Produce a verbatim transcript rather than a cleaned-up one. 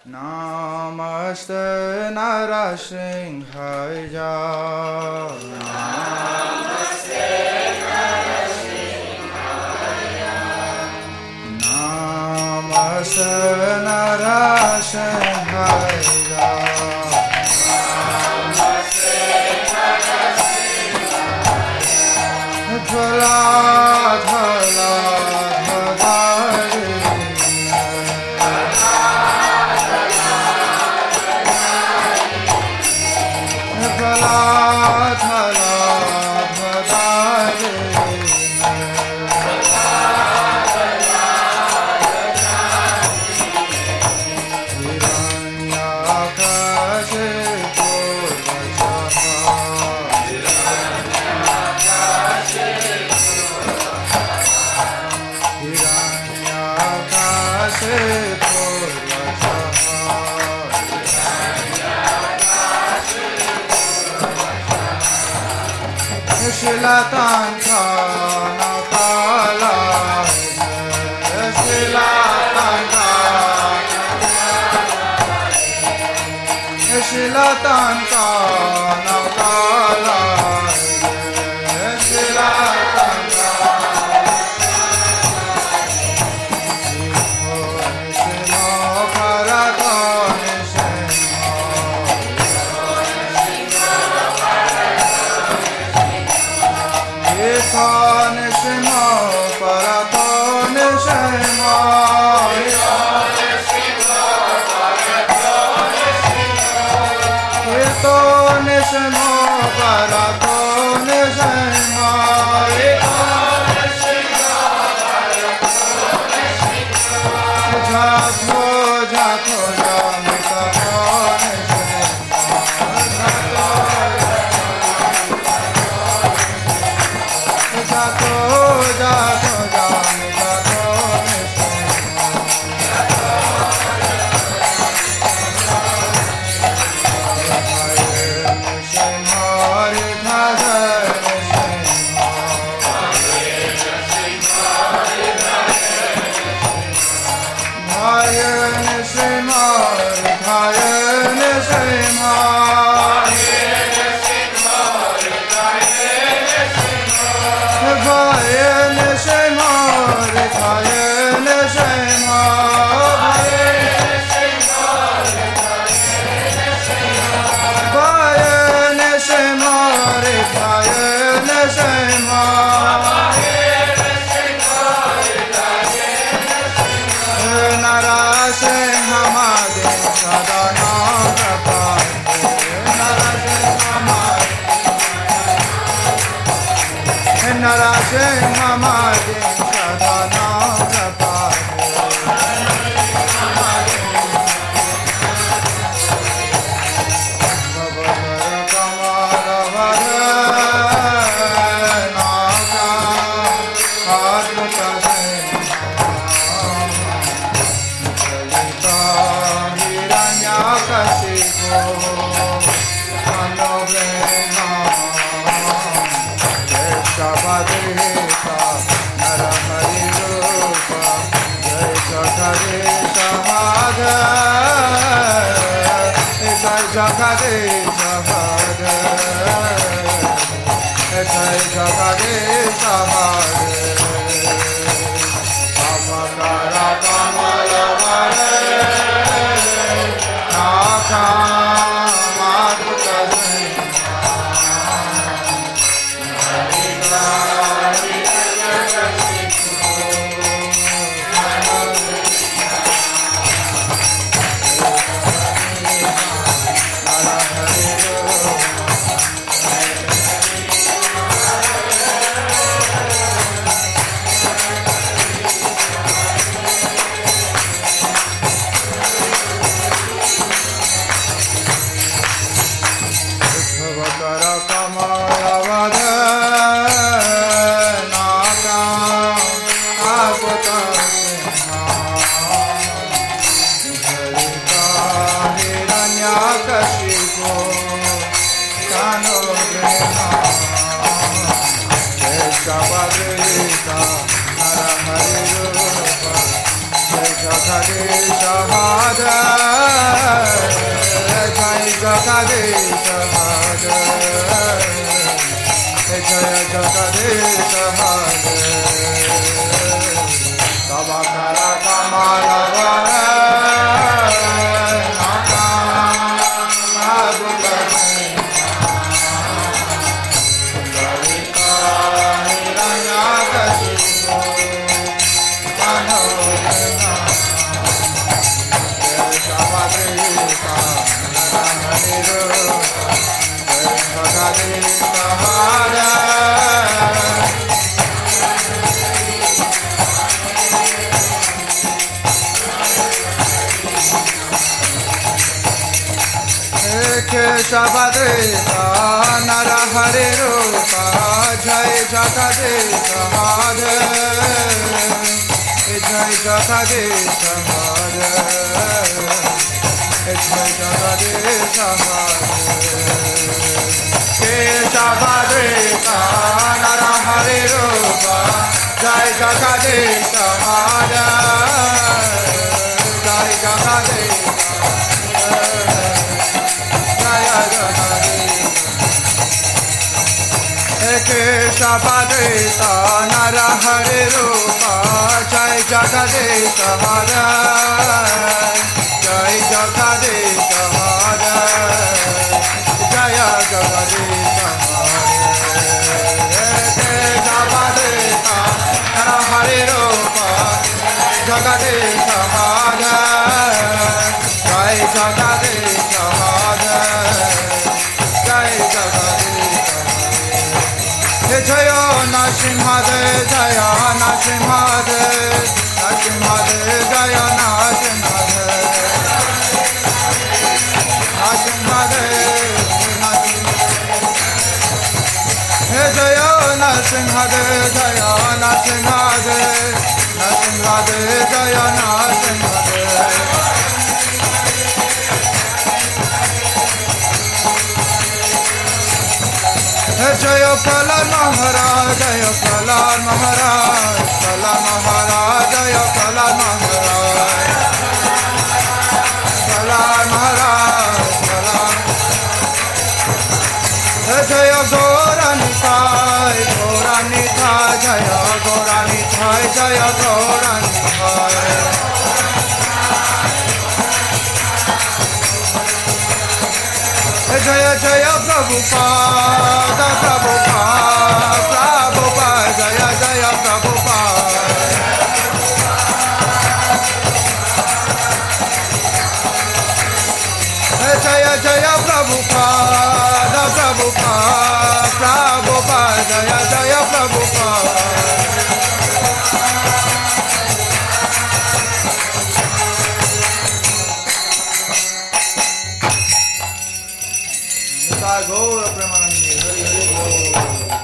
Namaste Narasimhaya. Namaste Narasimhaya. Namaste Narasimhaya. Namaste Narasimhaya. Jhala jhala dhari. Shilatanta Nakala Shilatanta Shilatanta Nakala Shilatanta Shimo Paratone Kirtan Shimo Paraton Shimo Kirtan Shimo Paraton Shimo Jatho Jatho Jamita Jato, jato, jami, jato, Nishimari, Dhazar, Dhaya, Nishimari, Dhaya, Nishimari, Bhayan Shemar, Bhayan Shemar, Bhayan Shemar, Bhayan Shemar, Narashe Hamade Sadana Prapade, Narashe Hamade Narashe Hamade Sadana Prapade. Bhavara Kamala Vara Naka Advata Jalita Hiranyakashipo Manobrema Shabadesa Narahari Rupa Jai Jakadesha Hada Jai Jakadesha Hada Jai Jakadesha Hada Amakara Kamala Vare Naka Madhuta Shahada Jagdish हरे जय जगदीश हरे तव कर कमल केशवदेश नर हरि रूप जय जगदीश हरे जय जगदीश हरे जय जगदीश हरे केशवदेश नर हरि रूप जय जगदीश हरे जय जगदीश केशवदेश नर हरि रूप जय जगदीश हरे जय जगदीश हरे जय जगदीश हरे केशवदेश नर हरि रूप जगदीश हरे जय जगदीश हरे जय जगदीश जय नरसिंहदेव जय नरसिंहदेव नरसिंहदेव जय नरसिंहदेव नरसिंहदेव जय नरसिंहदेव जय नरसिंहदेव नरसिंहदेव जय नरसिंहदेव जय प्रहलाद महाराज जय प्रहलाद महाराज प्रहलाद महाराज जय प्रहलाद महाराज प्रहलाद महाराज प्रहलाद जय गौरानिताय गौरानिताय जय गौरानिताय जय गौरानिताय जय जय प्रभुपाद प्रभुपाद प्रभुपाद जय जय प्रभुपाद जय जय प्रभुपाद प्रभुपाद प्रभुपाद जय जय प्रभुपाद गौर प्रेमानंद हरि हरि बोल।